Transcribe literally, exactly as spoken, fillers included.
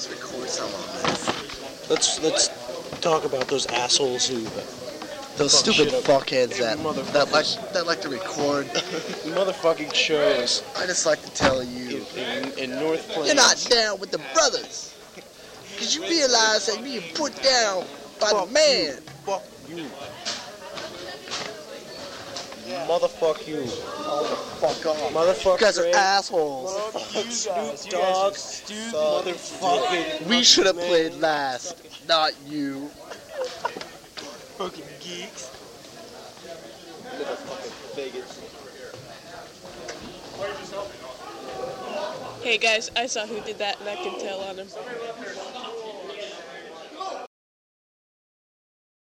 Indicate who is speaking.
Speaker 1: let's record some of this.
Speaker 2: Let's let's talk about those assholes who
Speaker 1: Those
Speaker 2: fuck
Speaker 1: stupid
Speaker 2: shit up.
Speaker 1: fuckheads that
Speaker 2: Motherfuckers.
Speaker 1: that like that like to record.
Speaker 2: motherfucking shows
Speaker 1: I just like to tell you,
Speaker 2: in, in, in North Plains.
Speaker 1: you're not down with the brothers, cause you realize that you get put down by
Speaker 2: Fuck
Speaker 1: the man.
Speaker 2: Fuck you. Motherfuck you.
Speaker 1: Oh, fuck off.
Speaker 2: Motherfucker.
Speaker 1: You guys are assholes.
Speaker 2: Snoop Dogg. Motherfucking.
Speaker 1: We should have
Speaker 2: man.
Speaker 1: played last, not you.
Speaker 2: Fucking geeks.
Speaker 3: Hey guys, I saw who did that and I can tell on him.